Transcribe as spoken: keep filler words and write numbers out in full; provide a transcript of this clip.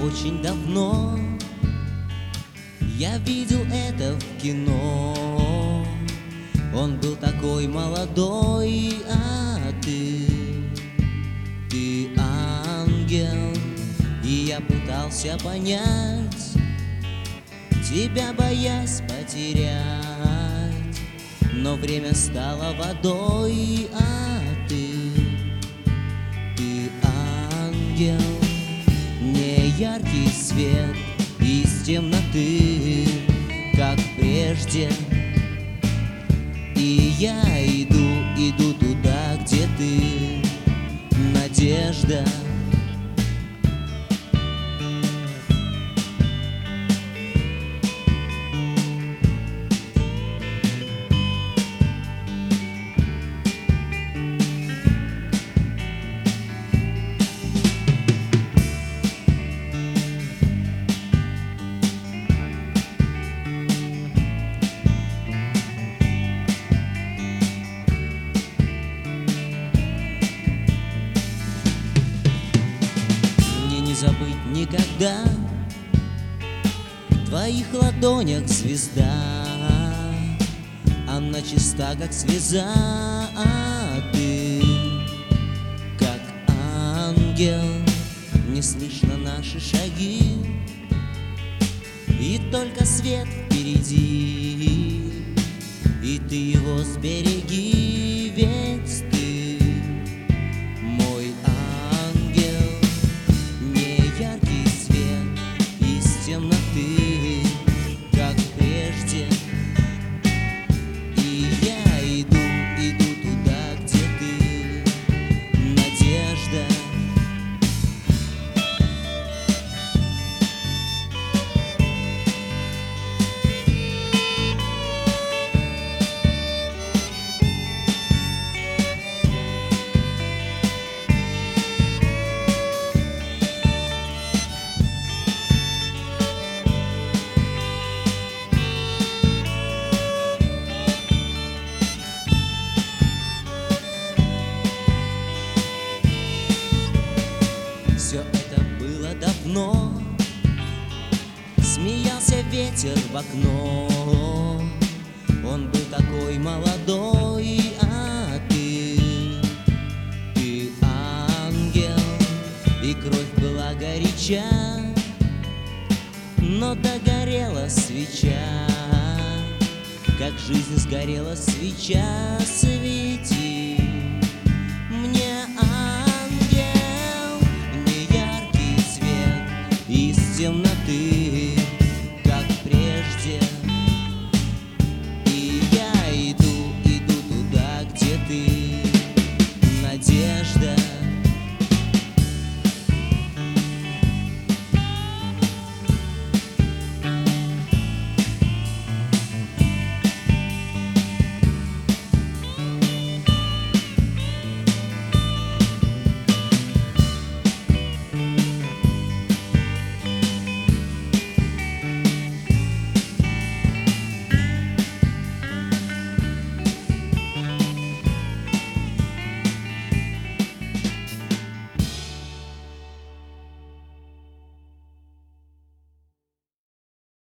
очень давно я видел это в кино. Он был такой молодой, а ты, ты ангел. И я пытался понять тебя, боясь потерять. Но время стало водой, а ты, ты ангел. Не яркий свет из темноты, как прежде. И я иду, иду туда, где ты, надежда. Не забыть никогда в твоих ладонях звезда. Она чиста, как слеза, а ты, как ангел. Не слышно наши шаги, и только свет впереди. И ты его сбереги, ведь ты мой ангел. Яркий свет из темноты, как прежде. И я иду, иду туда, где ты, надежда. Все это было давно, смеялся ветер в окно. Он был такой молодой, а ты, ты ангел. И кровь была горяча, но догорела свеча. Как жизнь сгорела свеча, свети мне, ангел. Из темноты